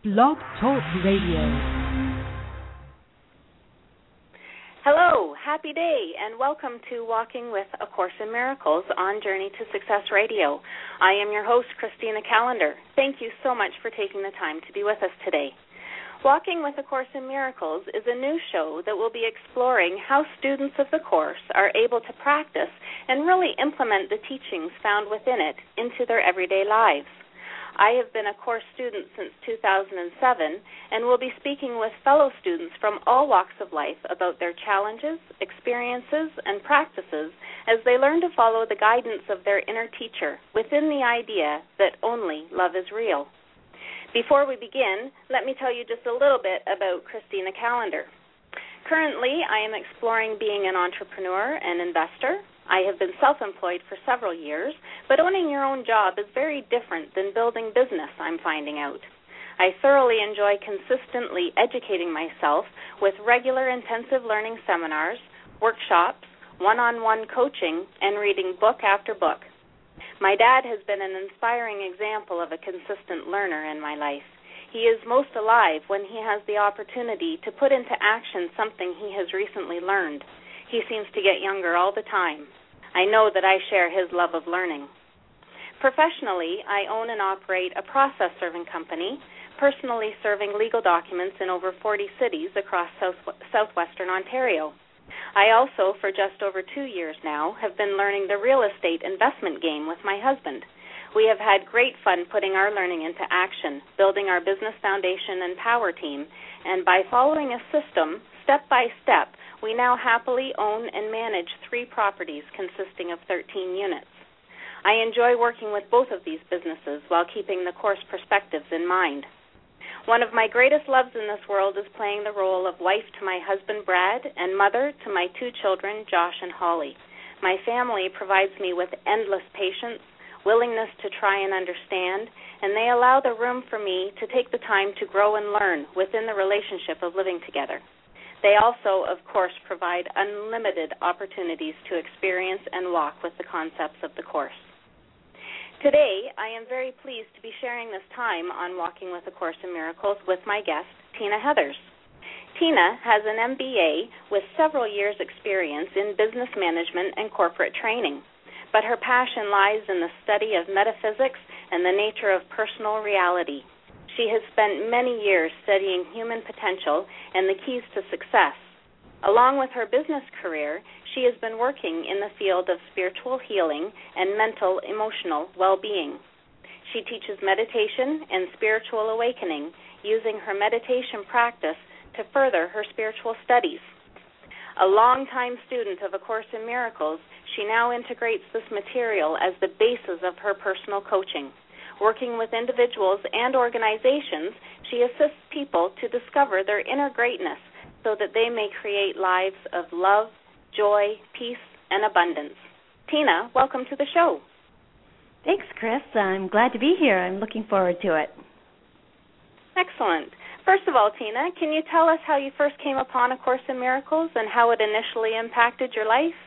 Blog Talk Radio. Hello, happy day, and welcome to Walking with A Course in Miracles on Journey to Success Radio. I am your host, Christina Callender. Thank you so much for taking the time to be with us today. Walking with A Course in Miracles is a new show that will be exploring how students of the Course are able to practice and really implement the teachings found within it into their everyday lives. I have been a Course student since 2007 and will be speaking with fellow students from all walks of life about their challenges, experiences, and practices as they learn to follow the guidance of their inner teacher within the idea that only love is real. Before we begin, let me tell you just a little bit about Christina Callender. Currently, I am exploring being an entrepreneur and investor. I have been self-employed for several years, but owning your own job is very different than building business, I'm finding out. I thoroughly enjoy consistently educating myself with regular intensive learning seminars, workshops, one-on-one coaching, and reading book after book. My dad has been an inspiring example of a consistent learner in my life. He is most alive when he has the opportunity to put into action something he has recently learned. He seems to get younger all the time. I know that I share his love of learning. Professionally, I own and operate a process serving company, personally serving legal documents in over 40 cities across southwestern Ontario. I also, for just over 2 years now, have been learning the real estate investment game with my husband. We have had great fun putting our learning into action, building our business foundation and power team, and by following a system, step by step, we now happily own and manage 3 properties consisting of 13 units. I enjoy working with both of these businesses while keeping the Course perspectives in mind. One of my greatest loves in this world is playing the role of wife to my husband, Brad, and mother to my 2 children, Josh and Holly. My family provides me with endless patience, willingness to try and understand, and they allow the room for me to take the time to grow and learn within the relationship of living together. They also, of course, provide unlimited opportunities to experience and walk with the concepts of the Course. Today, I am very pleased to be sharing this time on Walking with A Course in Miracles with my guest, Tina Heathers. Tina has an MBA with several years' experience in business management and corporate training, but her passion lies in the study of metaphysics and the nature of personal reality. She has spent many years studying human potential and the keys to success. Along with her business career, she has been working in the field of spiritual healing and mental emotional well-being. She teaches meditation and spiritual awakening using her meditation practice to further her spiritual studies. A longtime student of A Course in Miracles, she now integrates this material as the basis of her personal coaching. Working with individuals and organizations, she assists people to discover their inner greatness so that they may create lives of love, joy, peace, and abundance. Tina, welcome to the show. Thanks, Chris. I'm glad to be here. I'm looking forward to it. Excellent. First of all, Tina, can you tell us how you first came upon A Course in Miracles and how it initially impacted your life?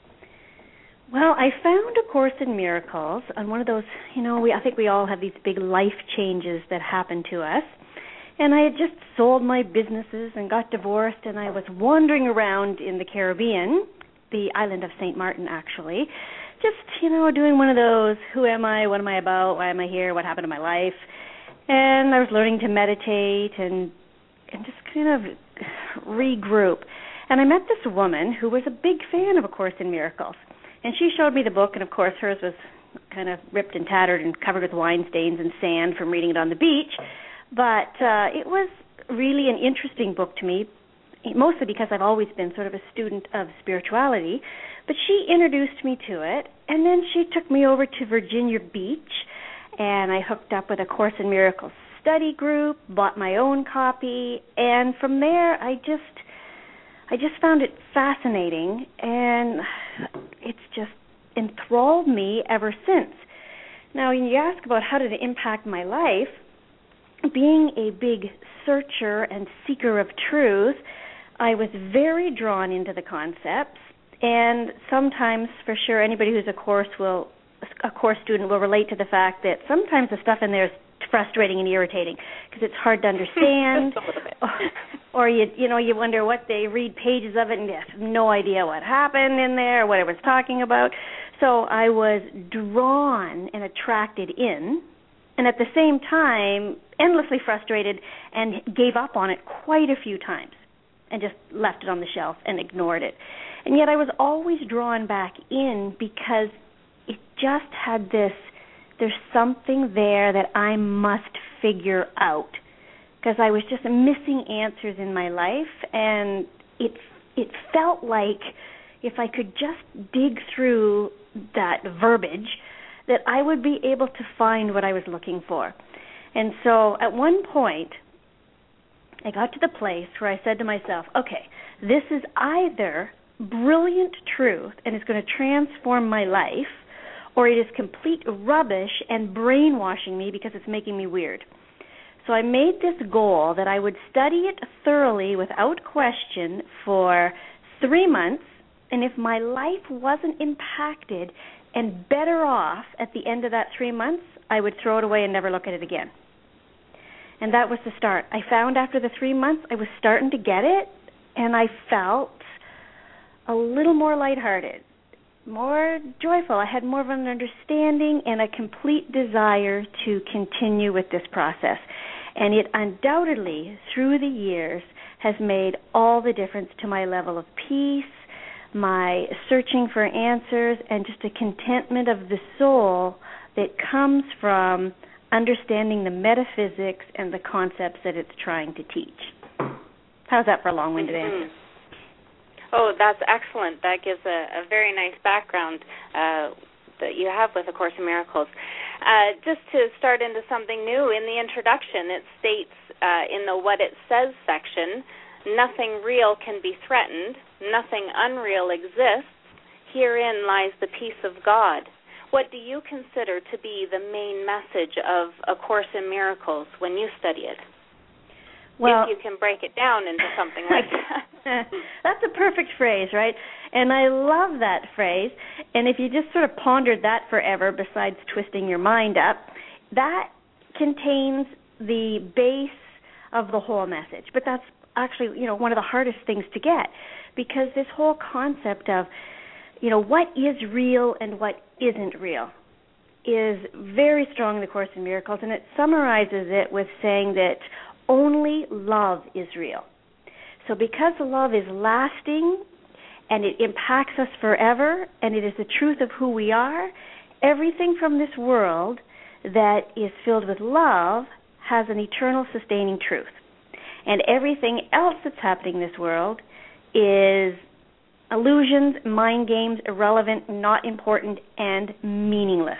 Well, I found A Course in Miracles on one of those, I think we all have these big life changes that happen to us. And I had just sold my businesses and got divorced, and I was wandering around in the Caribbean, the island of St. Martin, actually, just, doing one of those, who am I, what am I about, why am I here, what happened to my life. And I was learning to meditate and just kind of regroup. And I met this woman who was a big fan of A Course in Miracles. And she showed me the book, and, of course, hers was kind of ripped and tattered and covered with wine stains and sand from reading it on the beach. But it was really an interesting book to me, mostly because I've always been sort of a student of spirituality. But she introduced me to it, and then she took me over to Virginia Beach, and I hooked up with A Course in Miracles study group, bought my own copy, and from there I just found it fascinating, and it's just enthralled me ever since. Now, when you ask about how did it impact my life, being a big searcher and seeker of truth, I was very drawn into the concepts, and sometimes, for sure, anybody who's a course student will relate to the fact that sometimes the stuff in there is frustrating and irritating because it's hard to understand. Just a little bit. Or you wonder what they read pages of it and they have no idea what happened in there or what it was talking about. So I was drawn and attracted in, and at the same time endlessly frustrated and gave up on it quite a few times and just left it on the shelf and ignored it. And yet I was always drawn back in because it just had this, there's something there that I must figure out, because I was just missing answers in my life, and it felt like if I could just dig through that verbiage that I would be able to find what I was looking for. And so at one point I got to the place where I said to myself, okay, this is either brilliant truth and it's going to transform my life, or it is complete rubbish and brainwashing me because it's making me weird. So I made this goal that I would study it thoroughly without question for 3 months, and if my life wasn't impacted and better off at the end of that 3 months, I would throw it away and never look at it again. And that was the start. I found after the 3 months I was starting to get it, and I felt a little more lighthearted, more joyful. I had more of an understanding and a complete desire to continue with this process. And it undoubtedly, through the years, has made all the difference to my level of peace, my searching for answers, and just a contentment of the soul that comes from understanding the metaphysics and the concepts that it's trying to teach. How's that for a long-winded answer? Oh, that's excellent. That gives a very nice background that you have with A Course in Miracles. Just to start into something new, in the introduction it states in the What It Says section, nothing real can be threatened, nothing unreal exists, herein lies the peace of God. What do you consider to be the main message of A Course in Miracles when you study it? Well, if you can break it down into something like that. That's a perfect phrase, right? And I love that phrase. And if you just sort of pondered that forever, besides twisting your mind up, that contains the base of the whole message. But that's actually, one of the hardest things to get, because this whole concept of, what is real and what isn't real is very strong in the Course in Miracles, and it summarizes it with saying that only love is real. So because love is lasting and it impacts us forever and it is the truth of who we are, everything from this world that is filled with love has an eternal sustaining truth. And everything else that's happening in this world is illusions, mind games, irrelevant, not important, and meaningless.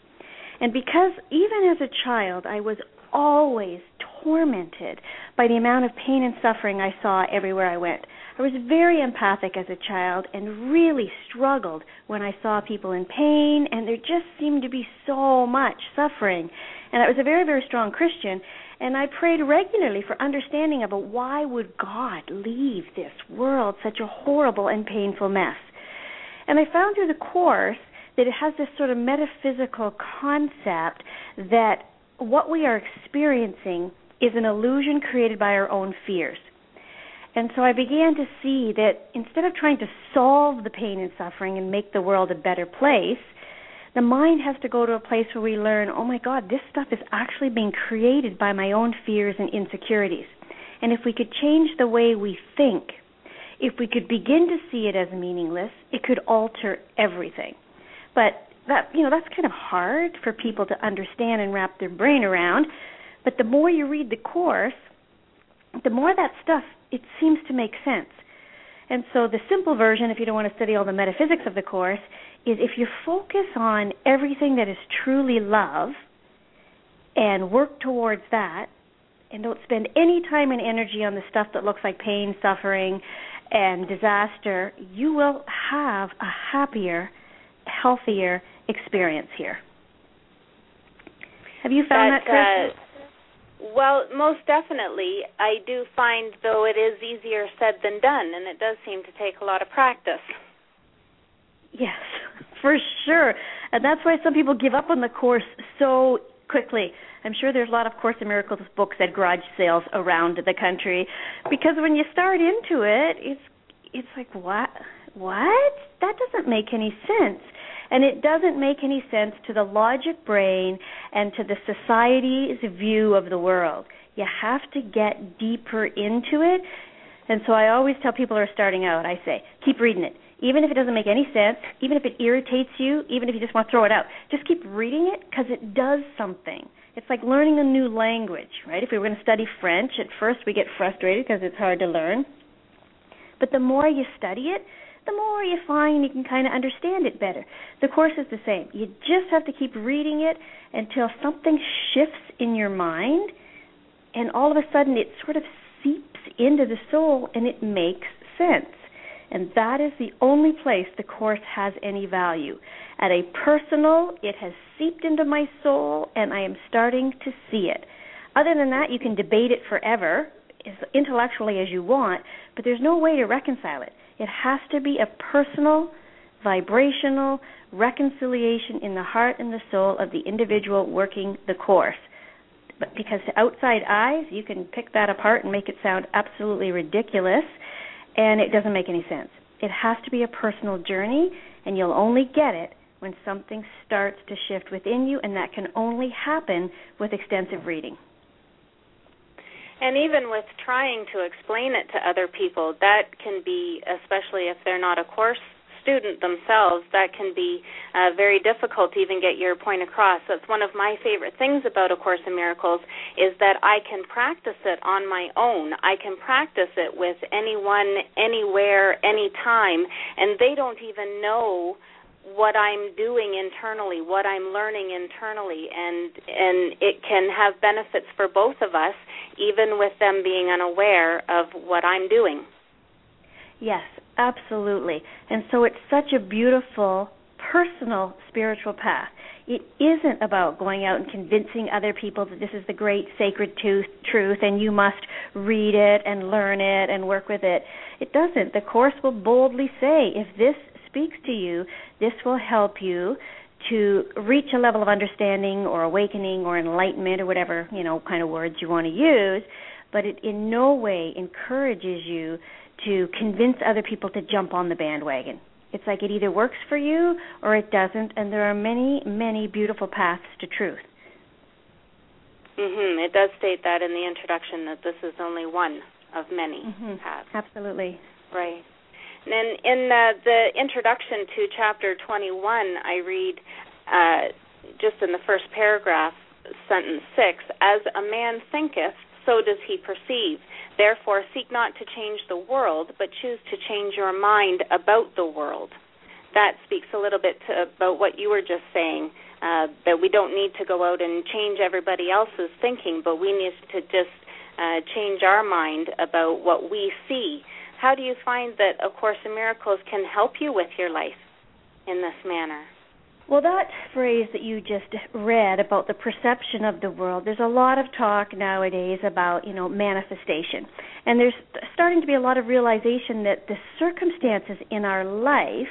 And because even as a child I was always tormented by the amount of pain and suffering I saw everywhere I went. I was very empathic as a child and really struggled when I saw people in pain, and there just seemed to be so much suffering. And I was a very, very strong Christian, and I prayed regularly for understanding about why would God leave this world such a horrible and painful mess. And I found through the Course that it has this sort of metaphysical concept that what we are experiencing is an illusion created by our own fears. And so I began to see that instead of trying to solve the pain and suffering and make the world a better place, the mind has to go to a place where we learn, oh my God, this stuff is actually being created by my own fears and insecurities. And if we could change the way we think, if we could begin to see it as meaningless, it could alter everything. But that's kind of hard for people to understand and wrap their brain around. But the more you read the Course, the more that stuff, it seems to make sense. And so the simple version, if you don't want to study all the metaphysics of the Course, is if you focus on everything that is truly love and work towards that, and don't spend any time and energy on the stuff that looks like pain, suffering, and disaster, you will have a happier, healthier experience here. Have you found that, Chris? Well, most definitely. I do find, though, it is easier said than done, and it does seem to take a lot of practice. Yes, for sure. And that's why some people give up on the Course so quickly. I'm sure there's a lot of Course in Miracles books at garage sales around the country, because when you start into it, it's like, what? That doesn't make any sense. And it doesn't make any sense to the logic brain and to the society's view of the world. You have to get deeper into it. And so I always tell people who are starting out, I say, keep reading it. Even if it doesn't make any sense, even if it irritates you, even if you just want to throw it out, just keep reading it, because it does something. It's like learning a new language, right? If we were going to study French, at first we get frustrated because it's hard to learn. But the more you study it, the more you find you can kind of understand it better. The Course is the same. You just have to keep reading it until something shifts in your mind, and all of a sudden it sort of seeps into the soul and it makes sense. And that is the only place the Course has any value. At a personal, it has seeped into my soul, and I am starting to see it. Other than that, you can debate it forever, as intellectually as you want, but there's no way to reconcile it. It has to be a personal, vibrational reconciliation in the heart and the soul of the individual working the Course. But because to outside eyes, you can pick that apart and make it sound absolutely ridiculous, and it doesn't make any sense. It has to be a personal journey, and you'll only get it when something starts to shift within you, and that can only happen with extensive reading. And even with trying to explain it to other people, that can be, especially if they're not a Course student themselves, that can be very difficult to even get your point across. That's one of my favorite things about A Course in Miracles, is that I can practice it on my own. I can practice it with anyone, anywhere, anytime, and they don't even know what I'm doing internally, what I'm learning internally, and it can have benefits for both of us, even with them being unaware of what I'm doing. Yes, absolutely. And so it's such a beautiful, personal, spiritual path. It isn't about going out and convincing other people that this is the great sacred truth and you must read it and learn it and work with it. It doesn't. The Course will boldly say, if this speaks to you, this will help you to reach a level of understanding or awakening or enlightenment or whatever, kind of words you want to use, but it in no way encourages you to convince other people to jump on the bandwagon. It's like it either works for you or it doesn't, and there are many, many beautiful paths to truth. It does state that in the introduction, that this is only one of many paths. Absolutely. Right. And in the introduction to Chapter 21, I read just in the first paragraph, sentence 6, as a man thinketh, so does he perceive. Therefore, seek not to change the world, but choose to change your mind about the world. That speaks a little bit about what you were just saying, that we don't need to go out and change everybody else's thinking, but we need to just change our mind about what we see. How do you find that A Course in Miracles can help you with your life in this manner? Well, that phrase that you just read about the perception of the world, there's a lot of talk nowadays about, manifestation. And there's starting to be a lot of realization that the circumstances in our life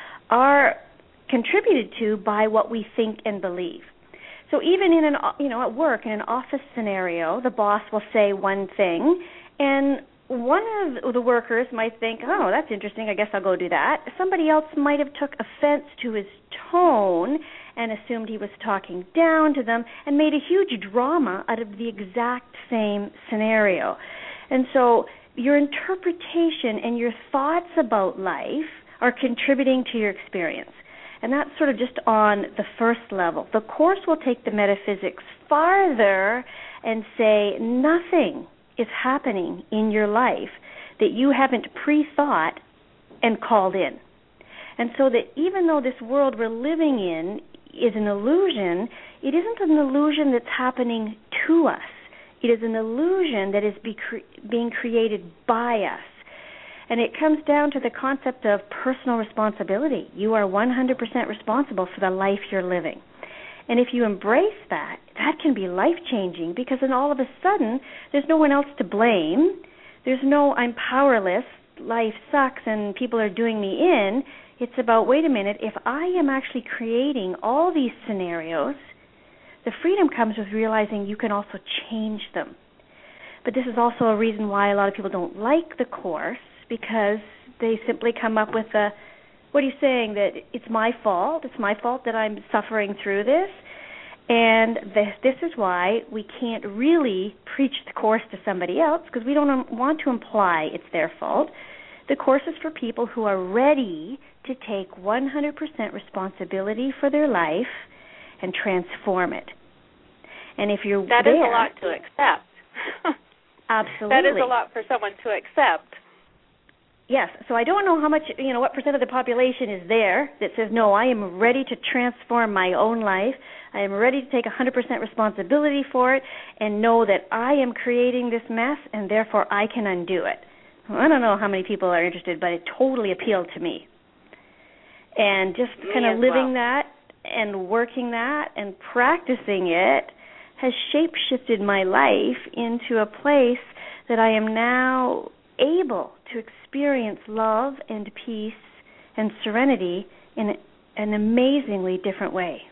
are contributed to by what we think and believe. So even in at work, in an office scenario, the boss will say one thing, and one of the workers might think, oh, that's interesting, I guess I'll go do that. Somebody else might have took offense to his tone and assumed he was talking down to them and made a huge drama out of the exact same scenario. And so your interpretation and your thoughts about life are contributing to your experience. And that's sort of just on the first level. The Course will take the metaphysics farther and say nothing is happening in your life that you haven't pre-thought and called in. And so that even though this world we're living in is an illusion, it isn't an illusion that's happening to us. It is an illusion that is being created by us. And it comes down to the concept of personal responsibility. You are 100% responsible for the life you're living. And if you embrace that, that can be life-changing, because then all of a sudden there's no one else to blame. There's no I'm powerless, life sucks, and people are doing me in. It's about, wait a minute, if I am actually creating all these scenarios The freedom comes with realizing you can also change them. But this is also a reason why a lot of people don't like the Course, because they simply come up with what are you saying, that it's my fault that I'm suffering through this? And this is why we can't really preach the Course to somebody else, because we don't want to imply it's their fault. The Course is for people who are ready to take 100% responsibility for their life and transform it. And if you're that there, is a lot to accept. Absolutely. That is a lot for someone to accept. Yes. So I don't know how much, what percent of the population is there that says, no, I am ready to transform my own life. I am ready to take 100% responsibility for it and know that I am creating this mess and therefore I can undo it. Well, I don't know how many people are interested, but it totally appealed to me. And just kind of living that and working that and practicing it has shape-shifted my life into a place that I am now able to experience love and peace and serenity in an amazingly different way.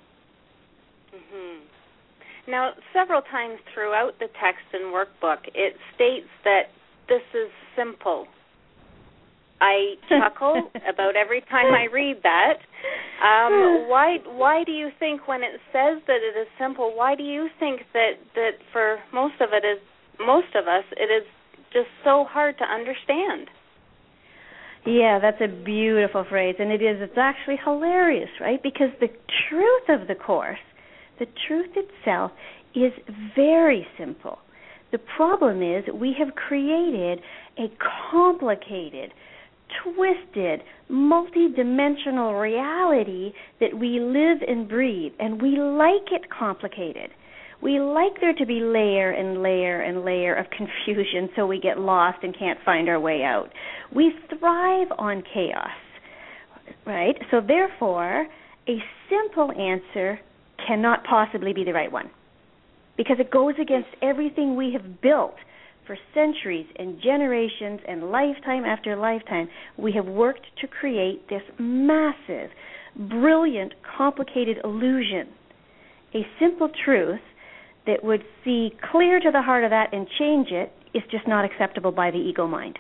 Mm-hmm. Now, several times throughout the text and workbook, it states that this is simple. I chuckle about every time I read that. Why do you think, when it says that it is simple, why do you think that for most of us it is just so hard to understand? Yeah, that's a beautiful phrase, and it's actually hilarious, right? Because the truth of the Course, the truth itself, is very simple. The problem is we have created a complicated, twisted, multi-dimensional reality that we live and breathe, and we like it complicated. We like there to be layer and layer and layer of confusion so we get lost and can't find our way out. We thrive on chaos, right? So therefore, a simple answer cannot possibly be the right one, because it goes against everything we have built for centuries and generations and lifetime after lifetime. We have worked to create this massive, brilliant, complicated illusion. A simple truth that would see clear to the heart of that and change it is just not acceptable by the ego mind.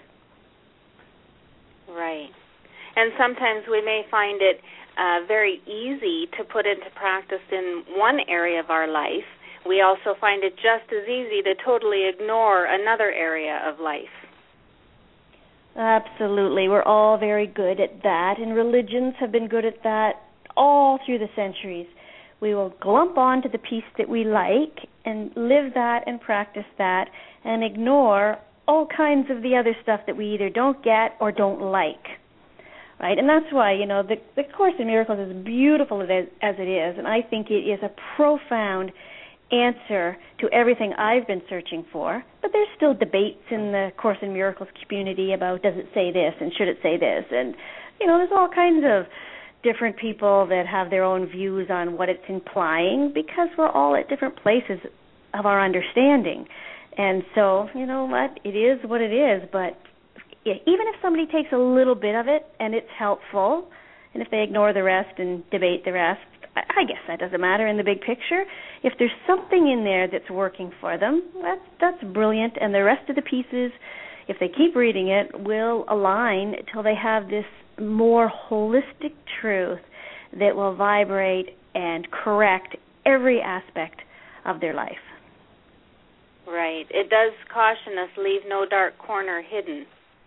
Right. And sometimes we may find it very easy to put into practice in one area of our life. We also find it just as easy to totally ignore another area of life. Absolutely. We're all very good at that, and religions have been good at that all through the centuries. We will glomp on to the piece that we like and live that and practice that and ignore all kinds of the other stuff that we either don't get or don't like. Right? And that's why, the Course in Miracles, is beautiful as it is, and I think it is a profound answer to everything I've been searching for. But there's still debates in the Course in Miracles community about, does it say this and should it say this? And, there's all kinds of different people that have their own views on what it's implying, because we're all at different places of our understanding. And so, you know what, it is what it is, but even if somebody takes a little bit of it and it's helpful, and if they ignore the rest and debate the rest, I guess that doesn't matter in the big picture. If there's something in there that's working for them, that's brilliant, and the rest of the pieces, if they keep reading it, will align till they have this more holistic truth that will vibrate and correct every aspect of their life. Right. It does caution us, leave no dark corner hidden.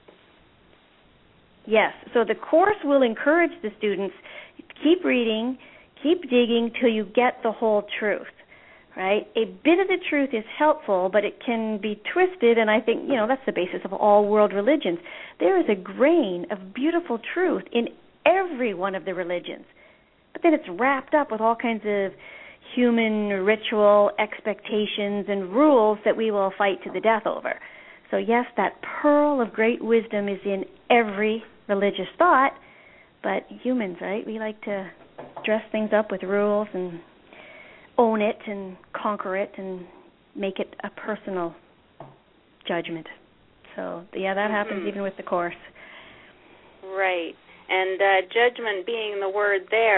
Yes. So the Course will encourage the students, keep reading, keep digging till you get the whole truth. Right? A bit of the truth is helpful, but it can be twisted, and I think, that's the basis of all world religions. There is a grain of beautiful truth in every one of the religions, but then it's wrapped up with all kinds of human ritual expectations and rules that we will fight to the death over. So yes, that pearl of great wisdom is in every religious thought, but humans, right, we like to dress things up with rules and own it and conquer it and make it a personal judgment. So, yeah, that happens even with the Course. Right. And judgment being the word there,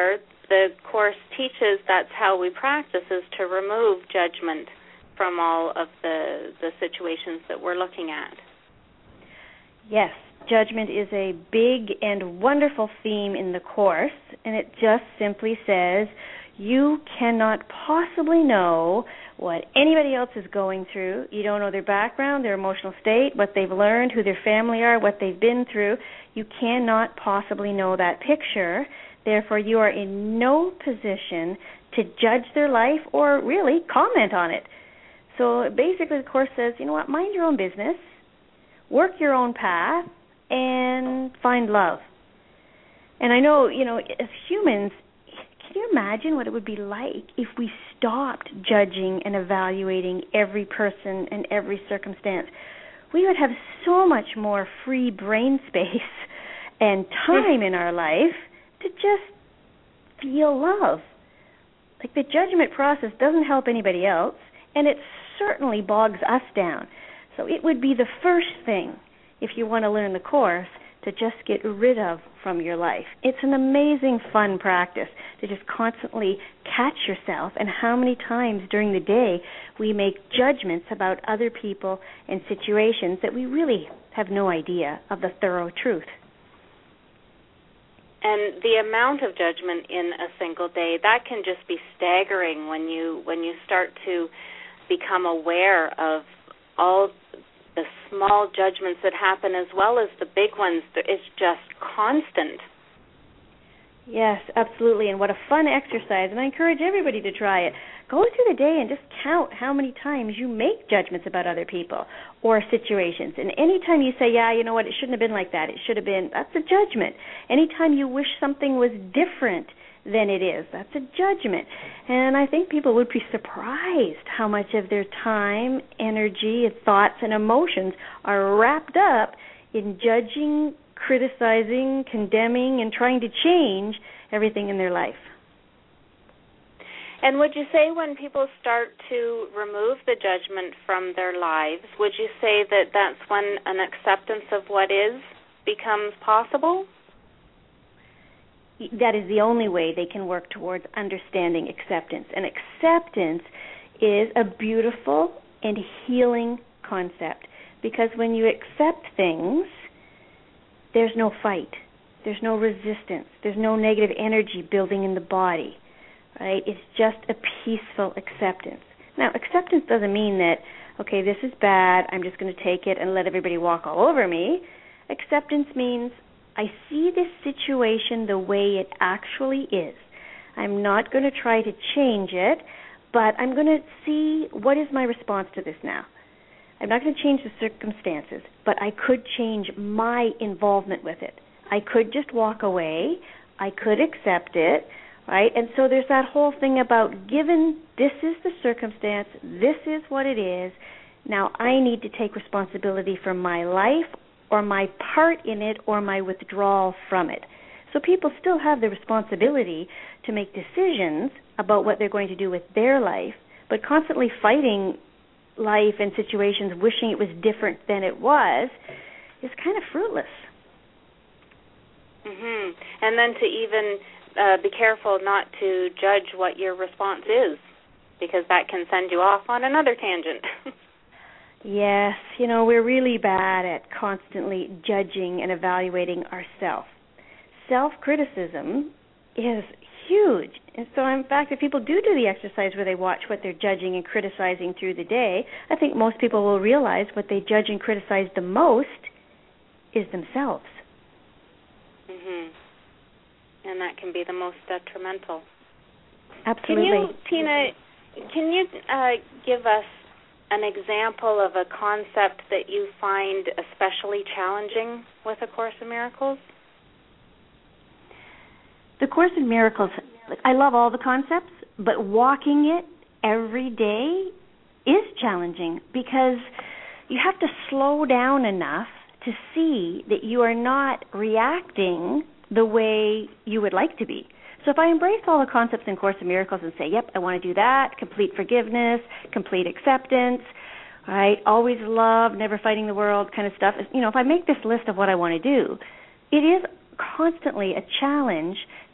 the Course teaches that's how we practice, is to remove judgment from all of the situations that we're looking at. Yes, judgment is a big and wonderful theme in the Course, and it just simply says you cannot possibly know what anybody else is going through. You don't know their background, their emotional state, what they've learned, who their family are, what they've been through. You cannot possibly know that picture. Therefore, you are in no position to judge their life or really comment on it. So basically the Course says, you know what, mind your own business, work your own path, and find love. And I know, as humans, can you imagine what it would be like if we stopped judging and evaluating every person and every circumstance? We would have so much more free brain space and time in our life to just feel love. Like, the judgment process doesn't help anybody else, and it certainly bogs us down. So it would be the first thing, if you want to learn the Course, to just get rid of from your life. It's an amazing, fun practice to just constantly catch yourself and how many times during the day we make judgments about other people and situations that we really have no idea of the thorough truth. And the amount of judgment in a single day, that can just be staggering when you start to become aware of all the small judgments that happen as well as the big ones. It's just constant. Yes, absolutely, and what a fun exercise, and I encourage everybody to try it. Go through the day and just count how many times you make judgments about other people or situations. And any time you say, yeah, you know what, it shouldn't have been like that, it should have been, that's a judgment. Anytime you wish something was different than it is, that's a judgment. And I think people would be surprised how much of their time, energy, thoughts, and emotions are wrapped up in judging, criticizing, condemning, and trying to change everything in their life. And would you say when people start to remove the judgment from their lives, would you say that that's when an acceptance of what is becomes possible? That is the only way they can work towards understanding acceptance. And acceptance is a beautiful and healing concept, because when you accept things, there's no fight, there's no resistance, there's no negative energy building in the body, right? It's just a peaceful acceptance. Now, acceptance doesn't mean that, okay, this is bad, I'm just going to take it and let everybody walk all over me. Acceptance means I see this situation the way it actually is. I'm not going to try to change it, but I'm going to see what is my response to this now. I'm not going to change the circumstances, but I could change my involvement with it. I could just walk away. I could accept it, right? And so there's that whole thing about, given this is the circumstance, this is what it is, now I need to take responsibility for my life or my part in it or my withdrawal from it. So people still have the responsibility to make decisions about what they're going to do with their life, but constantly fighting life and situations, wishing it was different than it was, is kind of fruitless. Mm-hmm. And then to even be careful not to judge what your response is, because that can send you off on another tangent. Yes, we're really bad at constantly judging and evaluating ourselves. Self-criticism is huge. And so, in fact, if people do the exercise where they watch what they're judging and criticizing through the day, I think most people will realize what they judge and criticize the most is themselves. Mm-hmm. And that can be the most detrimental. Absolutely. Tina, can you give us an example of a concept that you find especially challenging with A Course in Miracles? The Course in Miracles, I love all the concepts, but walking it every day is challenging because you have to slow down enough to see that you are not reacting the way you would like to be. So if I embrace all the concepts in Course in Miracles and say, yep, I want to do that, complete forgiveness, complete acceptance, right, always love, never fighting the world kind of stuff, if I make this list of what I want to do, it is constantly a challenge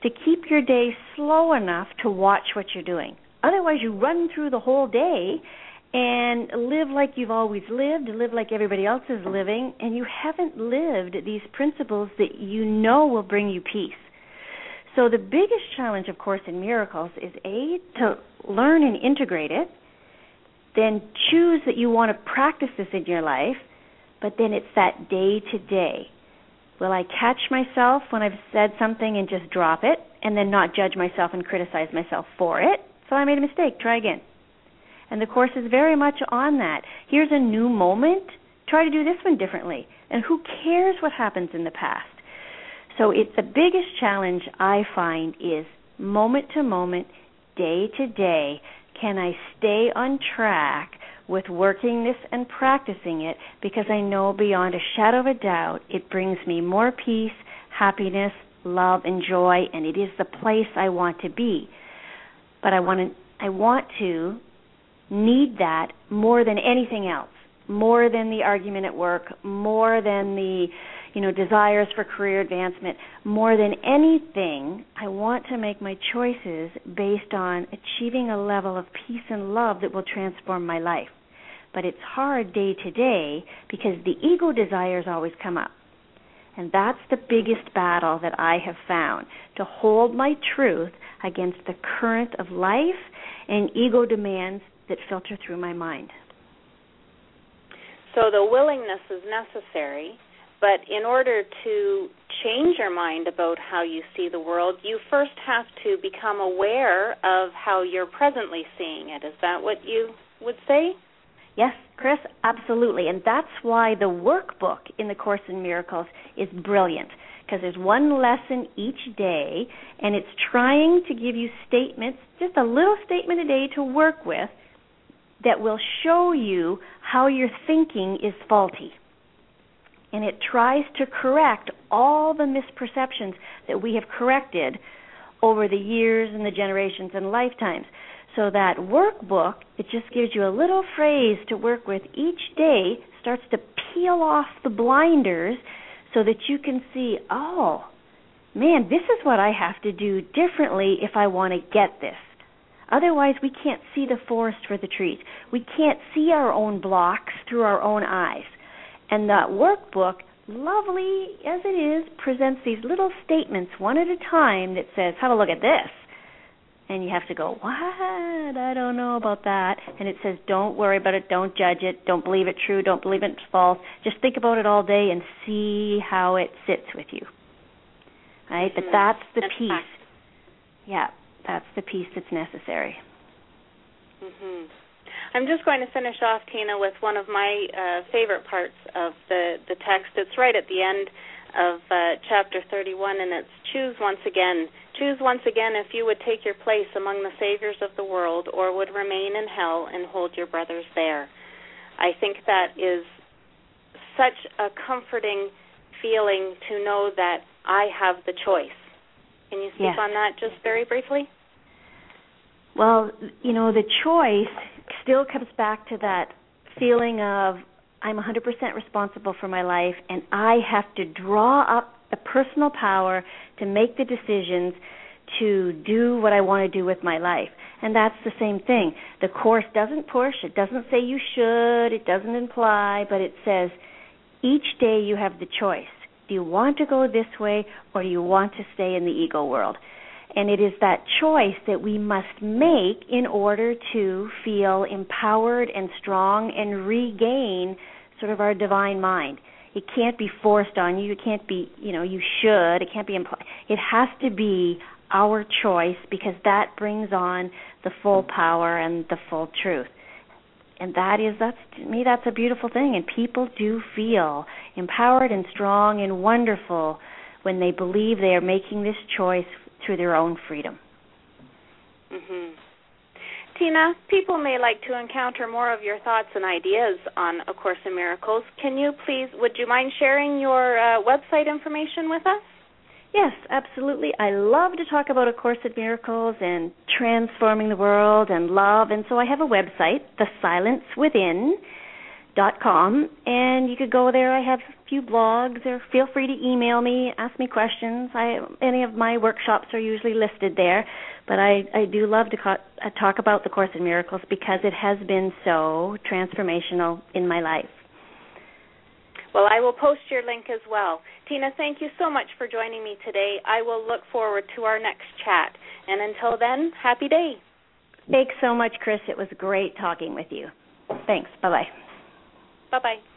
to keep your day slow enough to watch what you're doing. Otherwise, you run through the whole day and live like you've always lived, live like everybody else is living, and you haven't lived these principles that you know will bring you peace. So the biggest challenge, of Course in Miracles, is A, to learn and integrate it, then choose that you want to practice this in your life, but then it's that day-to-day. Will I catch myself when I've said something and just drop it, and then not judge myself and criticize myself for it? So I made a mistake, try again. And the Course is very much on that. Here's a new moment, try to do this one differently. And who cares what happens in the past? So it's the biggest challenge I find is moment to moment, day to day, can I stay on track with working this and practicing it, because I know beyond a shadow of a doubt it brings me more peace, happiness, love, and joy, and it is the place I want to be. But I want to need that more than anything else, more than the argument at work, more than the desires for career advancement, more than anything. I want to make my choices based on achieving a level of peace and love that will transform my life. But it's hard day to day because the ego desires always come up. And that's the biggest battle that I have found, to hold my truth against the current of life and ego demands that filter through my mind. So the willingness is necessary, but in order to change your mind about how you see the world, you first have to become aware of how you're presently seeing it. Is that what you would say? Yes, Chris, absolutely. And that's why the workbook in the Course in Miracles is brilliant, because there's one lesson each day, and it's trying to give you statements, just a little statement a day to work with, that will show you how your thinking is faulty. And it tries to correct all the misperceptions that we have corrected over the years and the generations and lifetimes. So that workbook, it just gives you a little phrase to work with each day, starts to peel off the blinders so that you can see, oh, man, this is what I have to do differently if I want to get this. Otherwise, we can't see the forest for the trees. We can't see our own blocks through our own eyes. And that workbook, lovely as it is, presents these little statements one at a time that says, have a look at this. And you have to go, what? I don't know about that. And it says, don't worry about it. Don't judge it. Don't believe it true. Don't believe it's false. Just think about it all day and see how it sits with you. Right? But that's the piece. Yeah, that's the piece that's necessary. Mm-hmm. I'm just going to finish off, Tina, with one of my favorite parts of the text. It's right at the end of chapter 31, and it's choose once again. Choose once again if you would take your place among the saviors of the world or would remain in hell and hold your brothers there. I think that is such a comforting feeling to know that I have the choice. Can you speak on that just very briefly? Well, the choice still comes back to that feeling of I'm 100% responsible for my life, and I have to draw up the personal power to make the decisions to do what I want to do with my life. And that's the same thing. The Course doesn't push. It doesn't say you should. It doesn't imply, but it says each day you have the choice. Do you want to go this way, or do you want to stay in the ego world? And it is that choice that we must make in order to feel empowered and strong and regain sort of our divine mind. It can't be forced on you. It can't be, you should. It can't be implied. It has to be our choice, because that brings on the full power and the full truth. And to me, that's a beautiful thing. And people do feel empowered and strong and wonderful when they believe they are making this choice through their own freedom. Mm-hmm. Tina, people may like to encounter more of your thoughts and ideas on A Course in Miracles. Would you mind sharing your website information with us? Yes, absolutely. I love to talk about A Course in Miracles and transforming the world and love. And so I have a website, The Silence Within, and you could go there. I have a few blogs, or feel free to email me, ask me questions. Any of my workshops are usually listed there, but I do love to talk about the Course in Miracles because it has been so transformational in my life. Well, I will post your link as well. Tina, thank you so much for joining me today. I will look forward to our next chat. And until then, happy day. Thanks so much, Chris. It was great talking with you. Thanks. Bye-bye. Bye-bye.